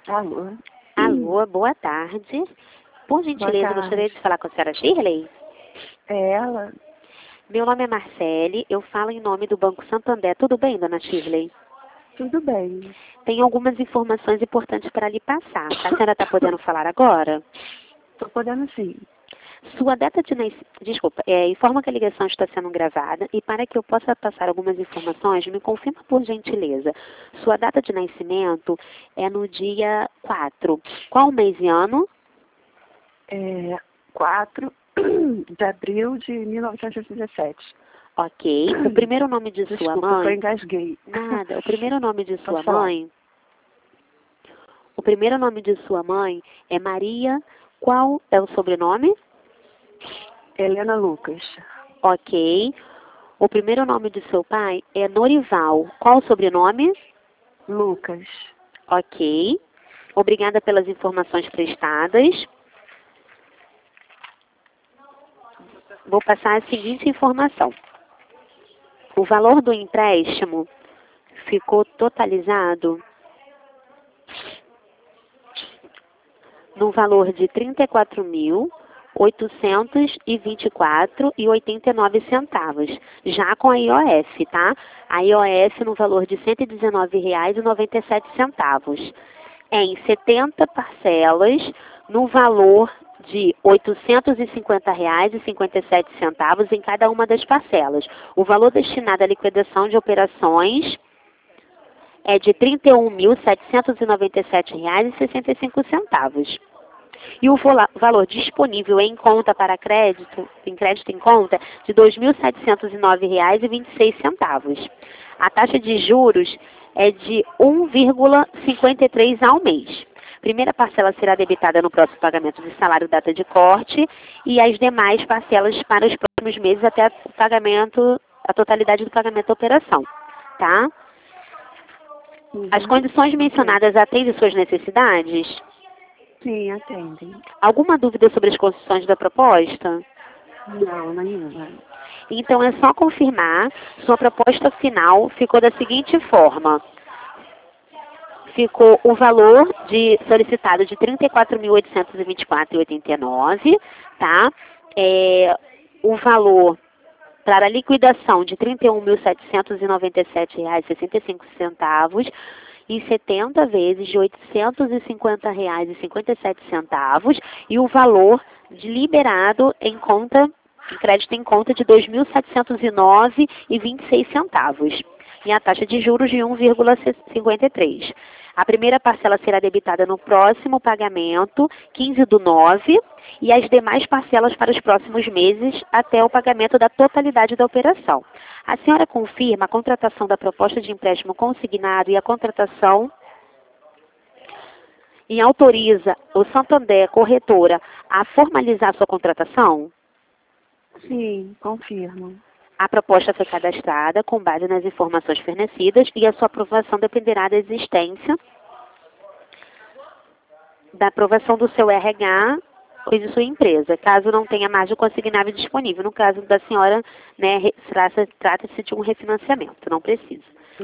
Alô? Alô, boa tarde. Por gentileza, tarde. gostaria de falar com a senhora Shirley? É ela? Meu nome é Marcele, eu falo em nome do Banco Santander. Tudo bem, dona Shirley? Tudo bem. Tem algumas informações importantes para lhe passar. A senhora está podendo falar agora? Tô podendo sim. Sua data de nascimento... Desculpa, informa que a ligação está sendo gravada e para que eu possa passar algumas informações, me confirma por gentileza. Sua data de nascimento é no dia 4. Qual mês e ano? 4 de abril de 1917. Ok. O primeiro nome de sua Desculpa, eu mãe... engasguei. Nada. O primeiro nome de sua Pode falar. mãe... O primeiro nome de sua mãe é Maria. Qual é o sobrenome? Helena Lucas. Ok. O primeiro nome de seu pai é Norival. Qual o sobrenome? Lucas. Ok. Obrigada pelas informações prestadas. Vou passar a seguinte informação. O valor do empréstimo ficou totalizado no valor de R$ 34.824,89, já com a IOF, tá? A IOF no valor de R$ 119,97, em 70 parcelas, no valor de R$ 850,57 em cada uma das parcelas. O valor destinado à liquidação de operações é de R$ 31.797,65. E o valor disponível em conta para crédito em conta, de R$ 2.709,26. A taxa de juros é de 1,53 ao mês. Primeira parcela será debitada no próximo pagamento de salário data de corte e as demais parcelas para os próximos meses até o pagamento, a totalidade do pagamento da operação, tá? As condições mencionadas atendem suas necessidades? Sim, atendem. Alguma dúvida sobre as condições da proposta? Não, nenhuma. Então é só confirmar. Sua proposta final ficou da seguinte forma. Ficou o valor solicitado de R$ 34.824,89, tá? O valor para a liquidação de R$ 31.797,65 em 70 vezes de R$ 850,57 e o valor liberado em conta, em crédito em conta de R$ 2.709,26 e a taxa de juros de 1,53. A primeira parcela será debitada no próximo pagamento, 15/9, e as demais parcelas para os próximos meses até o pagamento da totalidade da operação. A senhora confirma a contratação da proposta de empréstimo consignado e a contratação e autoriza o Santander Corretora a formalizar sua contratação? Sim, confirmo. A proposta foi cadastrada com base nas informações fornecidas e a sua aprovação dependerá da existência da aprovação do seu RH ou de sua empresa, caso não tenha margem consignável disponível. No caso da senhora, né, trata-se de um refinanciamento, não precisa.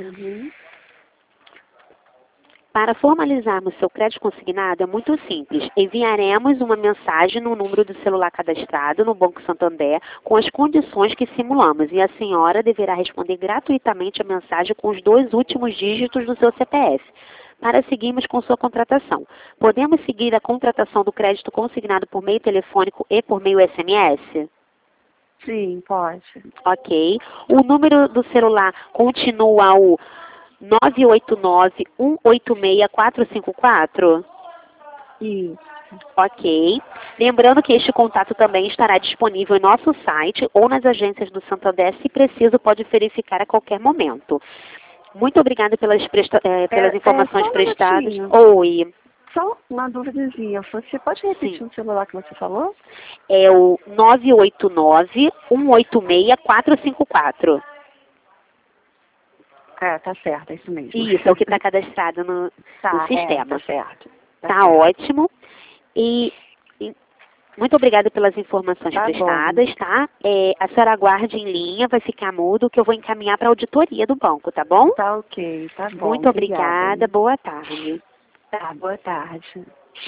Para formalizarmos seu crédito consignado é muito simples. Enviaremos uma mensagem no número do celular cadastrado no Banco Santander com as condições que simulamos e a senhora deverá responder gratuitamente a mensagem com os 2 últimos dígitos do seu CPF. Para seguirmos com sua contratação. Podemos seguir a contratação do crédito consignado por meio telefônico e por meio SMS? Sim, pode. Ok. O número do celular continua o 989-186-454? Isso. Ok. Lembrando que este contato também estará disponível em nosso site ou nas agências do Santander. Se preciso, pode verificar a qualquer momento. Muito obrigada pelas informações só um prestadas. minutinho. Oi. Só uma duvidazinha. Você pode repetir Sim. o celular que você falou? É o 989-186-454. Tá certo, é isso mesmo. Isso, é o que está cadastrado no sistema. Tá certo. Tá ótimo. E muito obrigada pelas informações prestadas, tá? A senhora aguarde em linha, vai ficar mudo, que eu vou encaminhar para a auditoria do banco, tá bom? Tá ok, tá bom. Muito obrigada, boa tarde. Tá, boa tarde.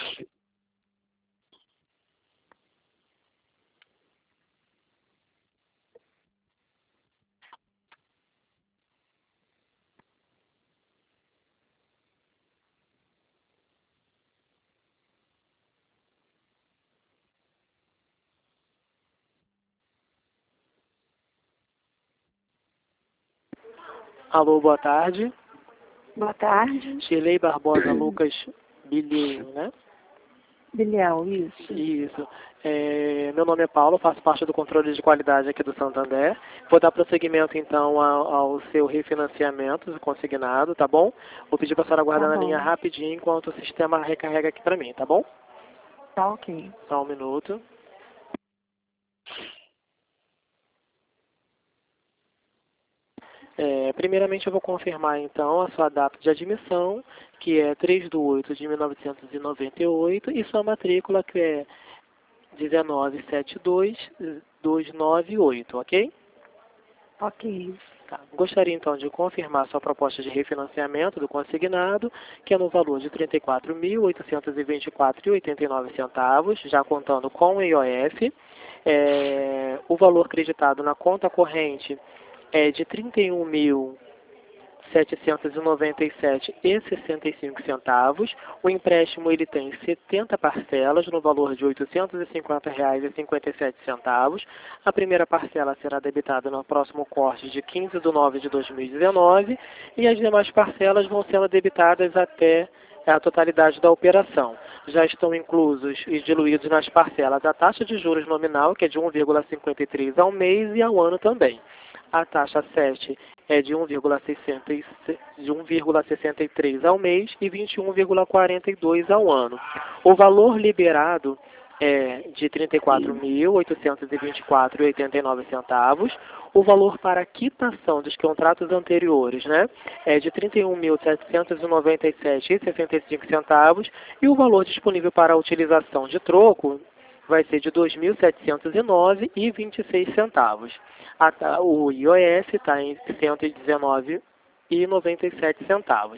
Alô, boa tarde. Boa tarde. Shirley Barbosa Lucas Bilhinho, né? Biliel, isso. Isso. Meu nome é Paulo, faço parte do controle de qualidade aqui do Santander. Vou dar prosseguimento, então, ao seu refinanciamento consignado, tá bom? Vou pedir para a senhora aguardar Tá na linha bom. rapidinho enquanto o sistema recarrega aqui para mim, tá bom? Tá ok. Só um minuto. Primeiramente eu vou confirmar então a sua data de admissão, que é 3/8 de 1998, e sua matrícula, que é 1972298, ok? Ok. Tá. Gostaria então de confirmar sua proposta de refinanciamento do consignado, que é no valor de R$ 34.824,89, já contando com o IOF. O valor creditado na conta corrente é de R$ 31.797,65. O empréstimo ele tem 70 parcelas no valor de R$ 850,57. A primeira parcela será debitada no próximo corte de 15/9/2019 e as demais parcelas vão sendo debitadas até a totalidade da operação. Já estão inclusos e diluídos nas parcelas a taxa de juros nominal, que é de 1,53 ao mês e ao ano também. A taxa 7 é de 1,63 ao mês e 21,42 ao ano. O valor liberado é de R$ 34.824,89. O valor para quitação dos contratos anteriores, né, é de R$ 31.797,65. E o valor disponível para a utilização de troco vai ser de R$ 2.709,26. O IOS está em R$ 119,97.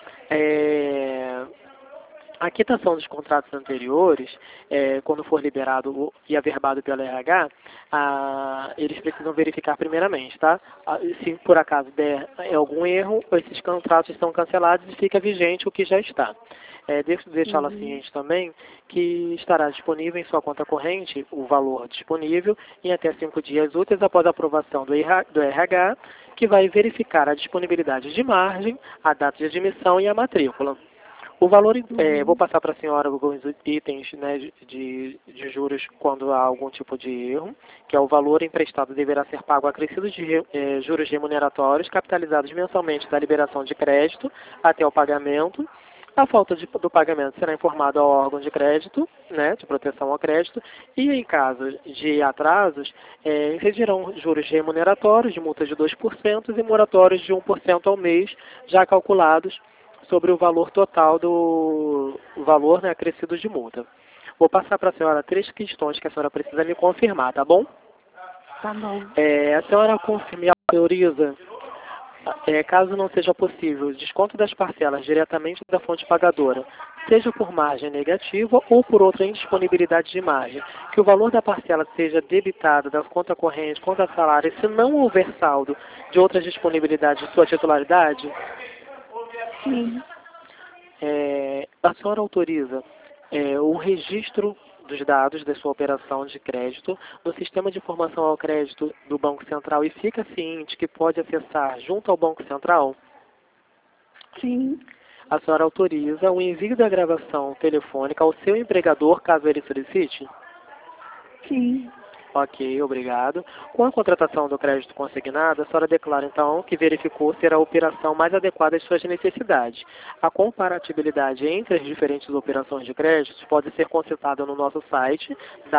A quitação dos contratos anteriores, quando for liberado e averbado pela RH, eles precisam verificar primeiramente, tá? Se por acaso der algum erro, esses contratos estão cancelados e fica vigente o que já está. Devo deixá-la ciente também que estará disponível em sua conta corrente o valor disponível em até 5 dias úteis após a aprovação do RH, que vai verificar a disponibilidade de margem, a data de admissão e a matrícula. O valor, vou passar para a senhora alguns itens, né, de juros quando há algum tipo de erro, que é o valor emprestado deverá ser pago acrescido de juros remuneratórios capitalizados mensalmente da liberação de crédito até o pagamento. A falta do pagamento será informado ao órgão de crédito, né, de proteção ao crédito, e em caso de atrasos, incidirão juros remuneratórios de multa de 2% e moratórios de 1% ao mês, já calculados sobre o valor total do valor, né, acrescido de multa. Vou passar para a senhora 3 questões que a senhora precisa me confirmar, tá bom? Tá bom. A senhora confirma e autoriza, caso não seja possível, o desconto das parcelas diretamente da fonte pagadora, seja por margem negativa ou por outra indisponibilidade de margem, que o valor da parcela seja debitado da conta corrente, conta salário, se não houver saldo de outras disponibilidades de sua titularidade? Sim. A senhora autoriza o registro dos dados da sua operação de crédito no sistema de informação ao crédito do Banco Central e fica ciente que pode acessar junto ao Banco Central? Sim. A senhora autoriza o envio da gravação telefônica ao seu empregador, caso ele solicite? Sim. Ok, obrigado. Com a contratação do crédito consignado, a senhora declara, então, que verificou ser a operação mais adequada às suas necessidades. A comparatibilidade entre as diferentes operações de crédito pode ser consultada no nosso site,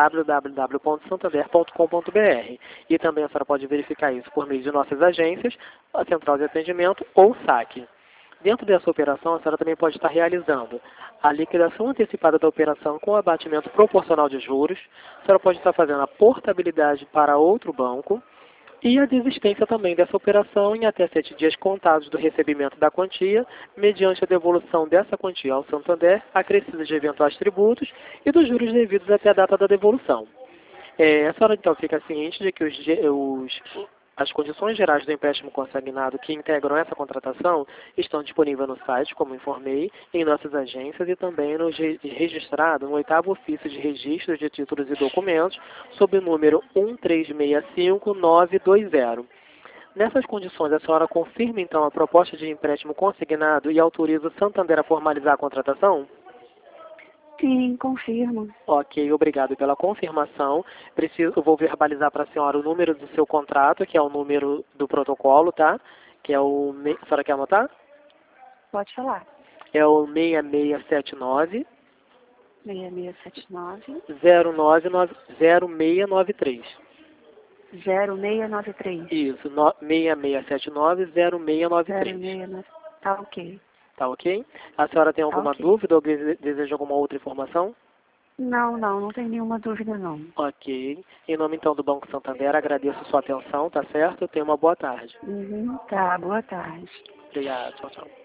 www.santander.com.br. E também a senhora pode verificar isso por meio de nossas agências, a Central de Atendimento ou SAC. Dentro dessa operação, a senhora também pode estar realizando a liquidação antecipada da operação com abatimento proporcional de juros. A senhora pode estar fazendo a portabilidade para outro banco e a desistência também dessa operação em até 7 dias contados do recebimento da quantia, mediante a devolução dessa quantia ao Santander, acrescidas de eventuais tributos e dos juros devidos até a data da devolução. A senhora então fica ciente de que as condições gerais do empréstimo consignado que integram essa contratação estão disponíveis no site, como informei, em nossas agências e também registrado no 8º Ofício de Registro de Títulos e Documentos, sob o número 1365920. Nessas condições, a senhora confirma então a proposta de empréstimo consignado e autoriza o Santander a formalizar a contratação? Sim, confirmo. Ok, obrigado pela confirmação. Eu vou verbalizar para a senhora o número do seu contrato, que é o número do protocolo, tá? Que é o... A senhora quer anotar? Pode falar. É o 6679 6679 0693. 0693. Isso, 6679 0693. 0693. Tá ok. Tá ok? A senhora tem alguma ok. dúvida ou deseja alguma outra informação? Não tem nenhuma dúvida não. Ok. Em nome então do Banco Santander, agradeço a sua atenção, tá certo? Tenha uma boa tarde. Tá, boa tarde. Obrigado, tchau, tchau.